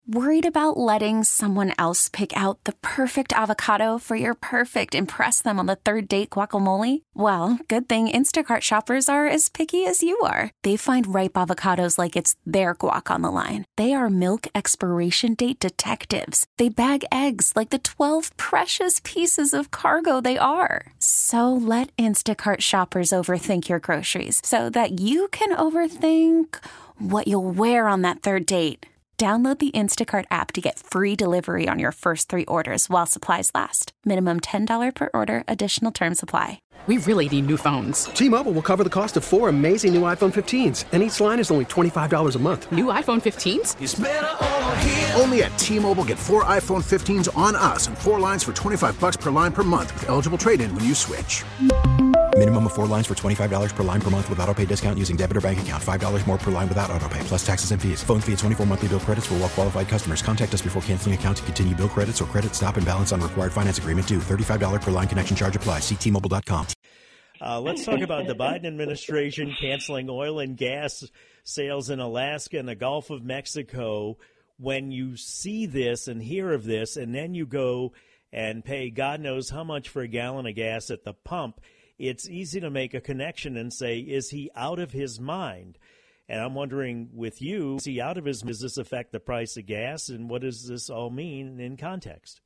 Worried about letting someone else pick out the perfect avocado for your perfect impress them on the third date guacamole? Well, good thing Instacart shoppers are as picky as you are. They find ripe avocados like it's their guac on the line. They are milk expiration date detectives. They bag eggs like the 12 precious pieces of cargo they are. So let Instacart shoppers overthink your groceries so that you can overthink what you'll wear on that third date. Download the Instacart app to get free delivery on your first 3 orders while supplies last. Minimum $10 per order. Additional terms apply. We really need new phones. T-Mobile will cover the cost of 4 amazing new iPhone 15s, and each line is only $25 a month. New iPhone 15s? It's better over here. Only at T-Mobile, get 4 iPhone 15s on us and 4 lines for $25 per line per month with eligible trade-in when you switch. Minimum of 4 lines for $25 per line per month with autopay discount using debit or bank account. $5 more per line without autopay, plus taxes and fees. Phone fee at 24 monthly bill credits for well-qualified customers. Contact us before canceling account to continue bill credits or credit stop and balance on required finance agreement due. $35 per line connection charge applies. See T-Mobile.com. Let's talk about the Biden administration canceling oil and gas sales in Alaska and the Gulf of Mexico. When you see this and hear of this, and then you go and pay God knows how much for a gallon of gas at the pump, it's easy to make a connection and say, is he out of his mind? And I'm wondering with you, is he out of his mind? Does this affect the price of gas, and what does this all mean in context?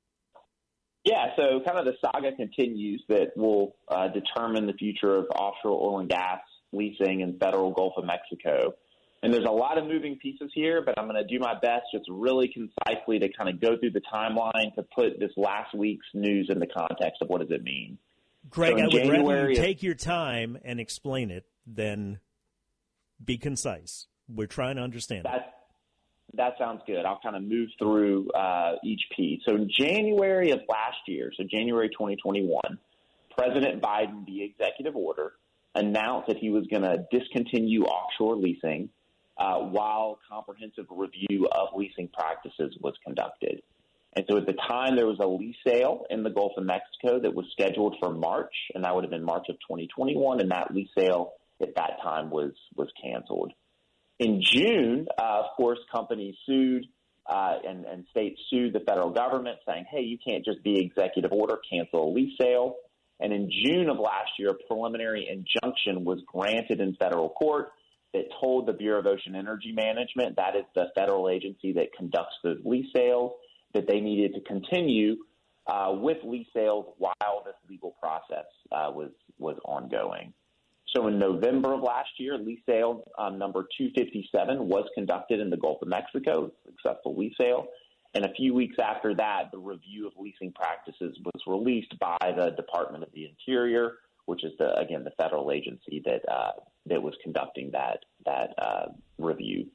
Yeah, so kind of the saga continues that will determine the future of offshore oil and gas leasing in federal Gulf of Mexico. And there's a lot of moving pieces here, but I'm going to do my best just really concisely to kind of go through the timeline to put this last week's news in the context of what does it mean. Greg, So I would rather you of- take your time and explain it than be concise. We're trying to understand it. That sounds good. I'll kind of move through each piece. So in January of last year, so January 2021, President Biden, via executive order, announced that he was going to discontinue offshore leasing while comprehensive review of leasing practices was conducted. And so at the time, there was a lease sale in the Gulf of Mexico that was scheduled for March, and that would have been March of 2021, and that lease sale at that time was canceled. In June, of course, companies sued and states sued the federal government saying, hey, you can't just be executive order, cancel a lease sale. And in June of last year, a preliminary injunction was granted in federal court that told the Bureau of Ocean Energy Management, that is the federal agency that conducts those lease sales, that they needed to continue with lease sales while this legal process was ongoing. So in November of last year, lease sale number 257 was conducted in the Gulf of Mexico, successful lease sale. And a few weeks after that, the review of leasing practices was released by the Department of the Interior, which is, the federal agency that was conducting that review.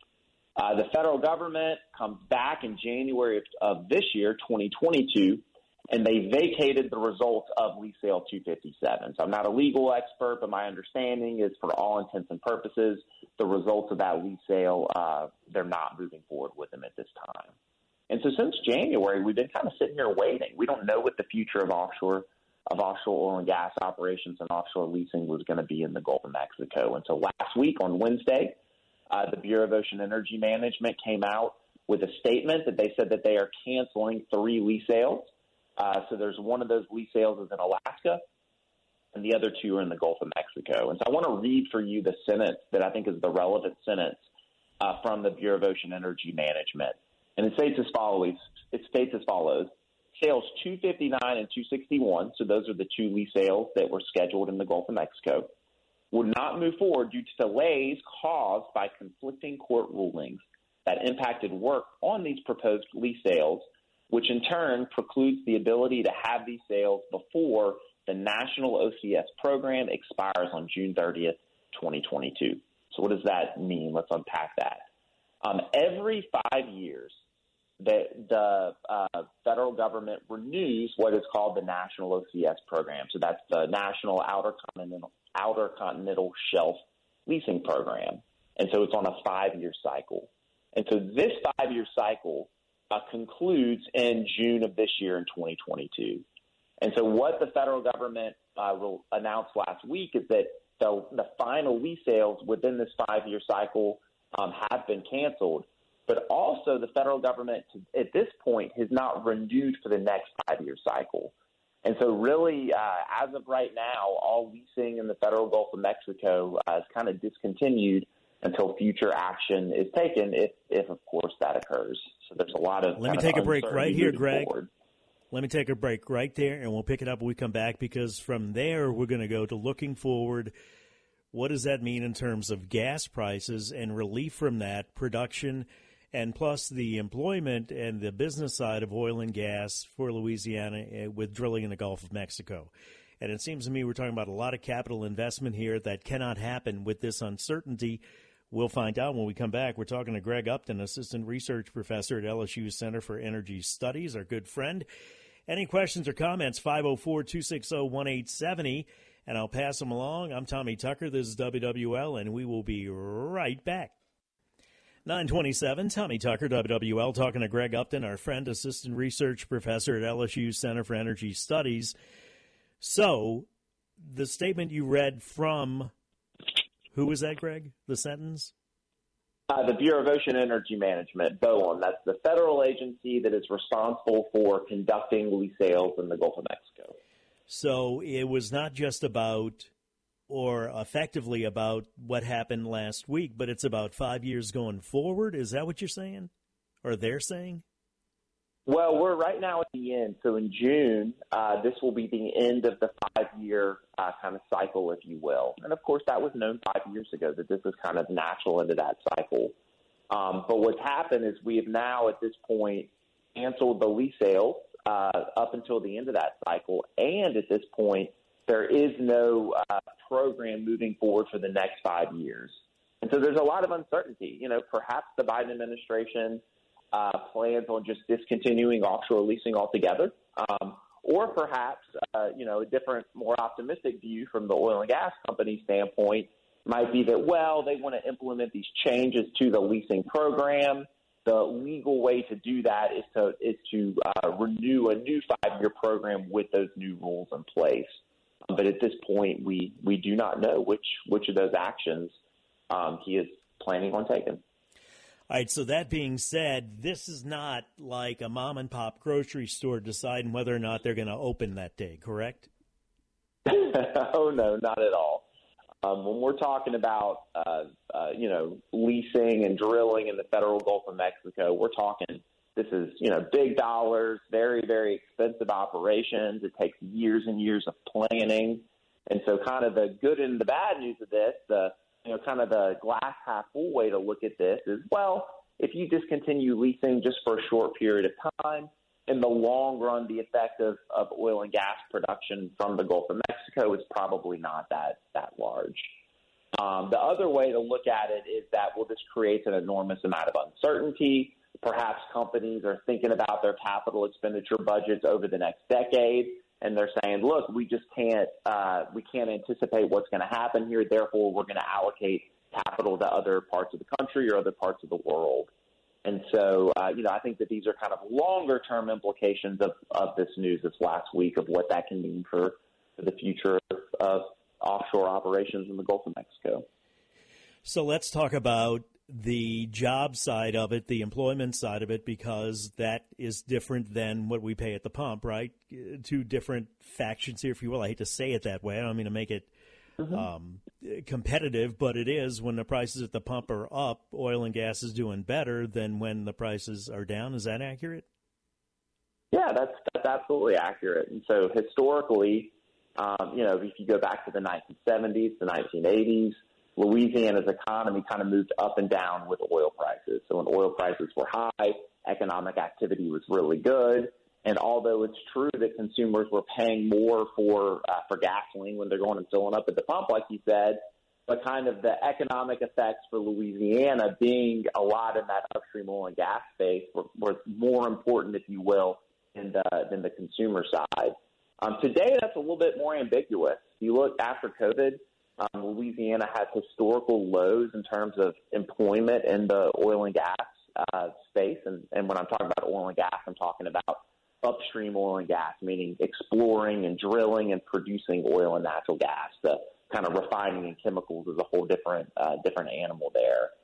The federal government comes back in January of this year, 2022, and they vacated the results of lease sale 257. So I'm not a legal expert, but my understanding is for all intents and purposes, the results of that lease sale, they're not moving forward with them at this time. And so since January, we've been kind of sitting here waiting. We don't know what the future of offshore oil and gas operations and offshore leasing was going to be in the Gulf of Mexico. And so last week on Wednesday, the Bureau of Ocean Energy Management came out with a statement that they said that they are canceling 3 lease sales. So there's one of those lease sales is in Alaska, and the other 2 are in the Gulf of Mexico. And so I want to read for you the sentence that I think is the relevant sentence from the Bureau of Ocean Energy Management. And it states as follows. Sales 259 and 261, so those are the 2 lease sales that were scheduled in the Gulf of Mexico, would not move forward due to delays caused by conflicting court rulings that impacted work on these proposed lease sales, which in turn precludes the ability to have these sales before the national OCS program expires on June 30th, 2022. So what does that mean? Let's unpack that. Every 5 years, the federal government renews what is called the National OCS program. So that's the National Outer Continental Shelf Leasing Program. And so it's on a 5-year cycle. And so this 5-year cycle concludes in June of this year in 2022. And so what the federal government announced last week is that the final lease sales within this 5-year cycle have been canceled, but also the federal government at this point has not renewed for the next 5-year cycle. And so really, as of right now, all leasing in the federal Gulf of Mexico is kind of discontinued until future action is taken, if of course, that occurs. So there's a lot of Let me take a break right here, Greg. Forward. Let me take a break right there, and we'll pick it up when we come back, because from there we're going to go to looking forward. What does that mean in terms of gas prices and relief from that, production, and plus the employment and the business side of oil and gas for Louisiana with drilling in the Gulf of Mexico? And it seems to me we're talking about a lot of capital investment here that cannot happen with this uncertainty. We'll find out when we come back. We're talking to Greg Upton, Assistant Research Professor at LSU Center for Energy Studies, our good friend. Any questions or comments, 504-260-1870, and I'll pass them along. I'm Tommy Tucker. This is WWL, and we will be right back. 927, Tommy Tucker, WWL, talking to Greg Upton, our friend, Assistant Research Professor at LSU Center for Energy Studies. So, the statement you read from... Who was that, Greg? The sentence? The Bureau of Ocean Energy Management, BOEM. That's the federal agency that is responsible for conducting lease sales in the Gulf of Mexico. So it was not just about, or effectively about, what happened last week, but it's about 5 years going forward? Is that what you're saying? Or they're saying? Well, we're right now at the end. So in June, this will be the end of the 5-year kind of cycle, if you will. And, of course, that was known 5 years ago, that this was kind of natural into that cycle. But what's happened is we have now, at this point, canceled the lease sales up until the end of that cycle. And at this point, there is no program moving forward for the next 5 years. And so there's a lot of uncertainty. You know, perhaps the Biden administration plans on just discontinuing offshore leasing altogether, or perhaps, a different, more optimistic view from the oil and gas company standpoint might be that, well, they want to implement these changes to the leasing program. The legal way to do that is to renew a new 5-year program with those new rules in place. But at this point, we do not know which of those actions he is planning on taking. All right, so that being said, this is not like a mom-and-pop grocery store deciding whether or not they're going to open that day, correct? Oh, no, not at all. When we're talking about, leasing and drilling in the federal Gulf of Mexico, we're talking this is, big dollars, very, very expensive operations. It takes years and years of planning. And so kind of the good and the bad news of this, kind of the glass half full way to look at this is, well, if you discontinue leasing just for a short period of time, in the long run, the effect of oil and gas production from the Gulf of Mexico is probably not that large. The other way to look at it is that, well, this creates an enormous amount of uncertainty. Perhaps companies are thinking about their capital expenditure budgets over the next decade, and they're saying, look, we just can't anticipate what's going to happen here. Therefore, we're going to allocate capital to other parts of the country or other parts of the world. And so, I think that these are kind of longer-term implications of this news this last week of what that can mean for the future of offshore operations in the Gulf of Mexico. So let's talk about the job side of it, the employment side of it, because that is different than what we pay at the pump, right? Two different factions here, if you will. I hate to say it that way. I don't mean to make it competitive, but it is. When the prices at the pump are up, oil and gas is doing better than when the prices are down. Is that accurate? Yeah, that's absolutely accurate. And so historically, if you go back to the 1970s, the 1980s, Louisiana's economy kind of moved up and down with oil prices. So when oil prices were high, economic activity was really good. And although it's true that consumers were paying more for gasoline when they're going and filling up at the pump, like you said, but kind of the economic effects for Louisiana being a lot in that upstream oil and gas space were more important, if you will, than the consumer side. Today, that's a little bit more ambiguous. If you look after COVID, Louisiana has historical lows in terms of employment in the oil and gas space. And when I'm talking about oil and gas, I'm talking about upstream oil and gas, meaning exploring and drilling and producing oil and natural gas. The kind of refining and chemicals is a whole different animal there.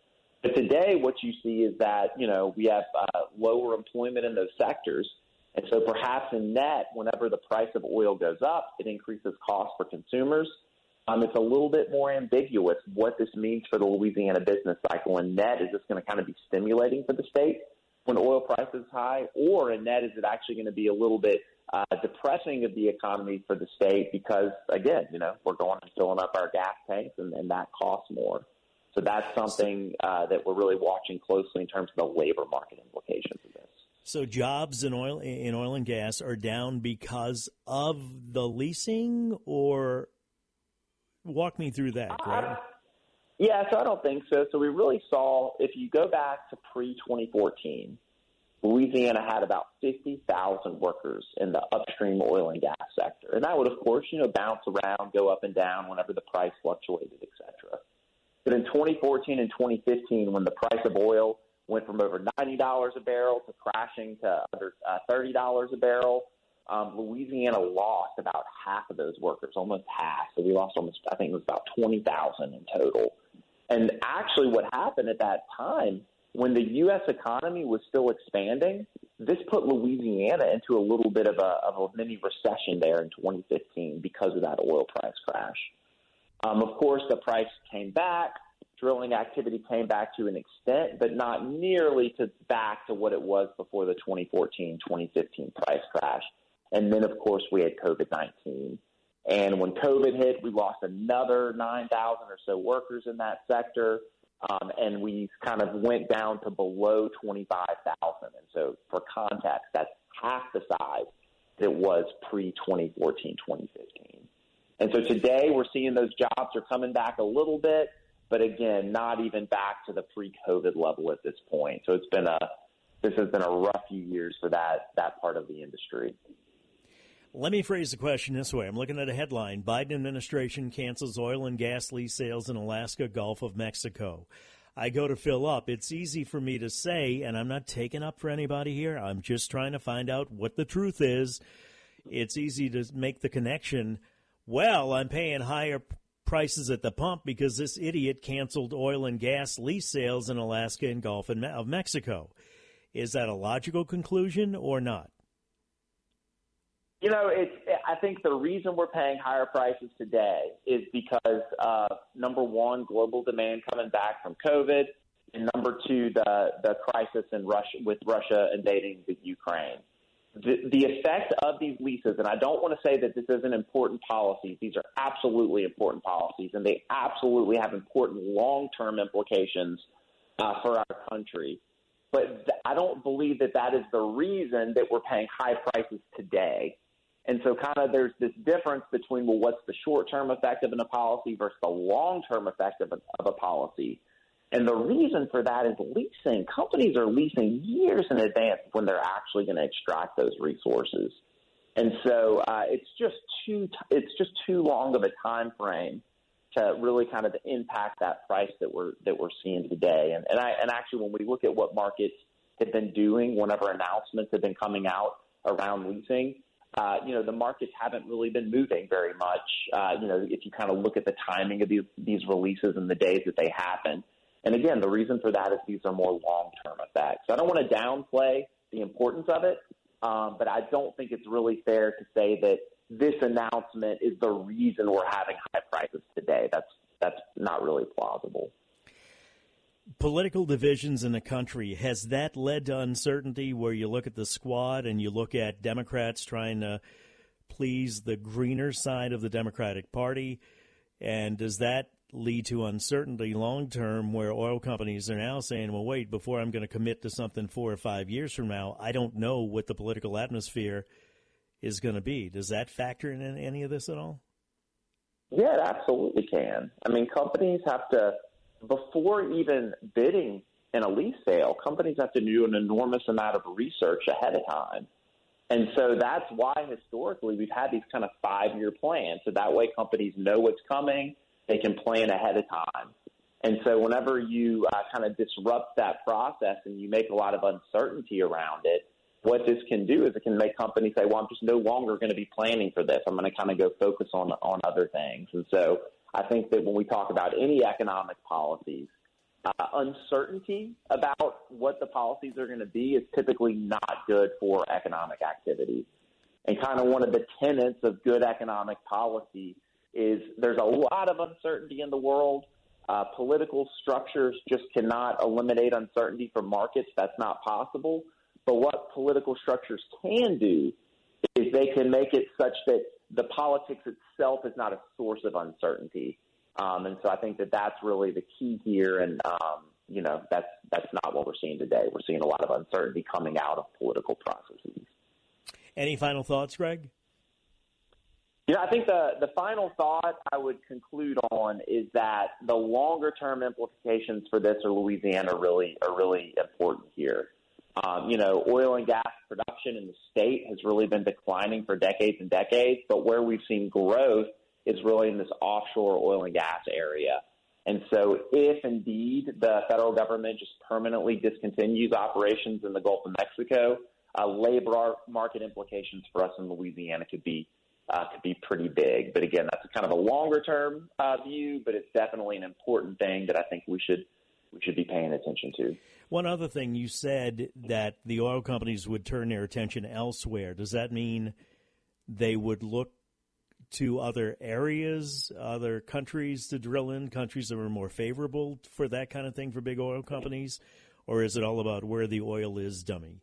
But today what you see is that, we have lower employment in those sectors. And so perhaps in net, whenever the price of oil goes up, it increases costs for consumers. It's a little bit more ambiguous what this means for the Louisiana business cycle. In net, is this going to kind of be stimulating for the state when oil price is high? Or in net, is it actually going to be a little bit depressing of the economy for the state because, again, we're going and filling up our gas tanks and that costs more. So that's something that we're really watching closely in terms of the labor market implications of this. So jobs in oil and gas are down because of the leasing, or walk me through that, Greg. Yeah, so I don't think so. So we really saw, if you go back to pre-2014, Louisiana had about 50,000 workers in the upstream oil and gas sector. And that would, of course, bounce around, go up and down whenever the price fluctuated, et cetera. But in 2014 and 2015, when the price of oil went from over $90 a barrel to crashing to under $30 a barrel, Louisiana lost about half of those workers, almost half. So we lost almost, I think it was about 20,000 in total. And actually what happened at that time, when the U.S. economy was still expanding, this put Louisiana into a little bit of a mini recession there in 2015 because of that oil price crash. Of course, the price came back. Drilling activity came back to an extent, but not nearly back to what it was before the 2014-2015 price crash. And then, of course, we had COVID-19. And when COVID hit, we lost another 9,000 or so workers in that sector, and we kind of went down to below 25,000. And so for context, that's half the size that it was pre-2014-2015. And so today we're seeing those jobs are coming back a little bit, but again, not even back to the pre-COVID level at this point. So this has been a rough few years for that part of the industry. Let me phrase the question this way. I'm looking at a headline. Biden administration cancels oil and gas lease sales in Alaska, Gulf of Mexico. I go to fill up. It's easy for me to say, and I'm not taking up for anybody here. I'm just trying to find out what the truth is. It's easy to make the connection. Well, I'm paying higher prices at the pump because this idiot canceled oil and gas lease sales in Alaska and Gulf of Mexico. Is that a logical conclusion or not? I think the reason we're paying higher prices today is because, number one, global demand coming back from COVID, and number two, the crisis in Russia with Russia invading the Ukraine. The effect of these leases, and I don't want to say that this isn't important policies. These are absolutely important policies, and they absolutely have important long-term implications for our country. But I don't believe that is the reason that we're paying high prices today. And so kind of there's this difference between, well, what's the short-term effect of a policy versus the long-term effect of a policy. And the reason for that is leasing. Companies are leasing years in advance when they're actually going to extract those resources. And so it's just too long of a time frame to really kind of impact that price that we're seeing today. And actually, when we look at what markets have been doing, whenever announcements have been coming out around leasing, the markets haven't really been moving very much. If you kind of look at the timing of these releases and the days that they happen. And again, the reason for that is these are more long-term effects. I don't want to downplay the importance of it, but I don't think it's really fair to say that this announcement is the reason we're having high prices today. That's not really plausible. Political divisions in the country, has that led to uncertainty where you look at the squad and you look at Democrats trying to please the greener side of the Democratic Party? And does that lead to uncertainty long-term where oil companies are now saying, well, wait, before I'm going to commit to something 4 or 5 years from now, I don't know what the political atmosphere is going to be. Does that factor in any of this at all? Yeah, it absolutely can. I mean, companies have to, before even bidding in a lease sale, companies have to do an enormous amount of research ahead of time. And so that's why historically we've had these kind of 5-year plans. So that way companies know what's coming. They can plan ahead of time. And so whenever you kind of disrupt that process and you make a lot of uncertainty around it, what this can do is it can make companies say, well, I'm just no longer going to be planning for this. I'm going to kind of go focus on other things. And so I think that when we talk about any economic policies, uncertainty about what the policies are going to be is typically not good for economic activity. And kind of one of the tenets of good economic policy is there's a lot of uncertainty in the world. Political structures just cannot eliminate uncertainty from markets. That's not possible. But what political structures can do is they can make it such that the politics itself is not a source of uncertainty. And so I think that that's really the key here. And, that's not what we're seeing today. We're seeing a lot of uncertainty coming out of political processes. Any final thoughts, Greg? I think the final thought I would conclude on is that the longer-term implications for this are Louisiana are really important here. Oil and gas production in the state has really been declining for decades and decades, but where we've seen growth is really in this offshore oil and gas area. And so if indeed the federal government just permanently discontinues operations in the Gulf of Mexico, labor market implications for us in Louisiana could be pretty big. But again, that's kind of a longer-term view, but it's definitely an important thing that I think we should be paying attention to. One other thing, you said that the oil companies would turn their attention elsewhere. Does that mean they would look to other areas, other countries to drill in, countries that are more favorable for that kind of thing for big oil companies? Or is it all about where the oil is, dummy?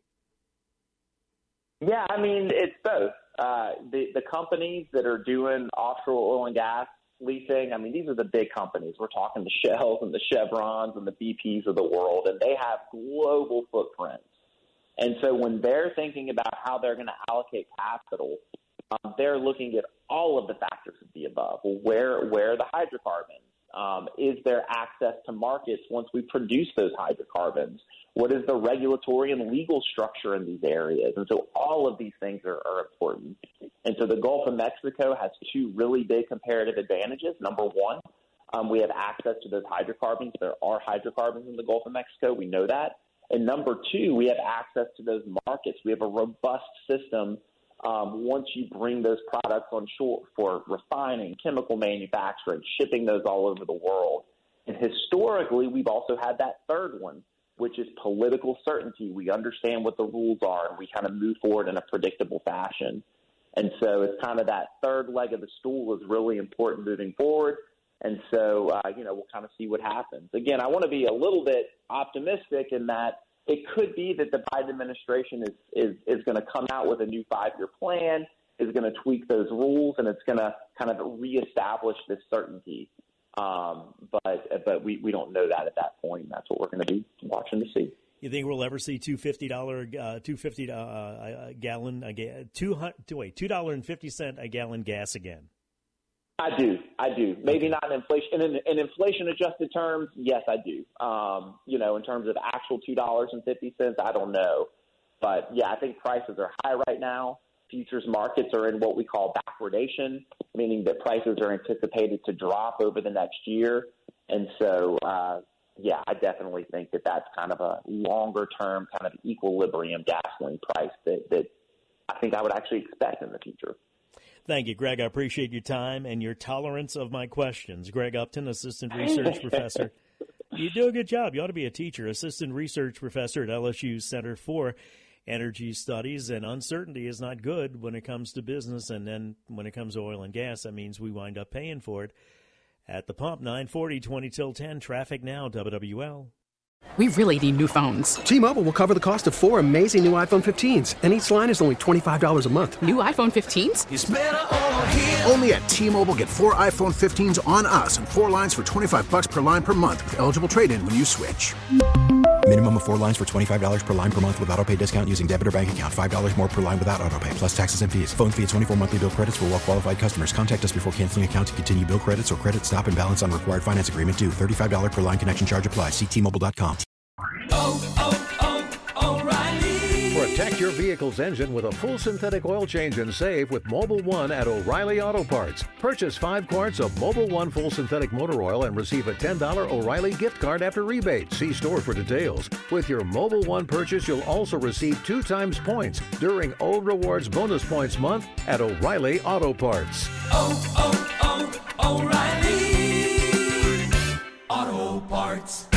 Yeah, I mean, it's both. The companies that are doing offshore oil and gas leasing, I mean, these are the big companies. We're talking the Shells and the Chevrons and the BPs of the world, and they have global footprints. And so when they're thinking about how they're going to allocate capital, they're looking at all of the factors of the above. Well, where are the hydrocarbons? Is there access to markets once we produce those hydrocarbons? What is the regulatory and legal structure in these areas? And so all of these things are important. And so the Gulf of Mexico has two really big comparative advantages. Number one, we have access to those hydrocarbons. There are hydrocarbons in the Gulf of Mexico. We know that. And number two, we have access to those markets. We have a robust system once you bring those products on shore for refining, chemical manufacturing, shipping those all over the world. And historically, we've also had that third one, which is political certainty. We understand what the rules are, and we kind of move forward in a predictable fashion. And so it's kind of that third leg of the stool is really important moving forward. And so, we'll kind of see what happens. Again, I want to be a little bit optimistic in that it could be that the Biden administration is going to come out with a new 5-year plan, is going to tweak those rules, and it's going to kind of reestablish this certainty. But we don't know that at that point. That's what we're going to be watching to see. You think we'll ever see $2.50 a gallon, $2.50 a gallon gas again? I do. Maybe not in inflation. In inflation-adjusted terms, yes, I do. In terms of actual $2.50, I don't know. But, yeah, I think prices are high right now. Futures markets are in what we call backwardation, meaning that prices are anticipated to drop over the next year. And so, I definitely think that that's kind of a longer-term kind of equilibrium gasoline price that I think I would actually expect in the future. Thank you, Greg. I appreciate your time and your tolerance of my questions. Greg Upton, Assistant Research Professor. You do a good job. You ought to be a teacher. Assistant Research Professor at LSU Center for Energy Studies. And uncertainty is not good when it comes to business. And then when it comes to oil and gas, that means we wind up paying for it. At the pump, 940, 20 till 10. Traffic now, WWL. We really need new phones. T-Mobile will cover the cost of 4 amazing new iPhone 15s, and each line is only $25 a month. New iPhone 15s? It's better over here. Only at T-Mobile, get 4 iPhone 15s on us and 4 lines for $25 per line per month with eligible trade-in when you switch. Minimum of 4 lines for $25 per line per month with autopay discount using debit or bank account. $5 more per line without autopay, plus taxes and fees. Phone fee at 24 monthly bill credits for well-qualified customers. Contact us before canceling account to continue bill credits or credit stop and balance on required finance agreement due. $35 per line connection charge applies. See T-Mobile.com. O'Reilly. Protect your vehicle's engine with a full synthetic oil change and save with Mobil 1 at O'Reilly Auto Parts. Purchase 5 quarts of Mobil 1 full synthetic motor oil and receive a $10 O'Reilly gift card after rebate. See store for details. With your Mobil 1 purchase, you'll also receive 2 times points during O Rewards Bonus Points Month at O'Reilly Auto Parts. O'Reilly Auto Parts.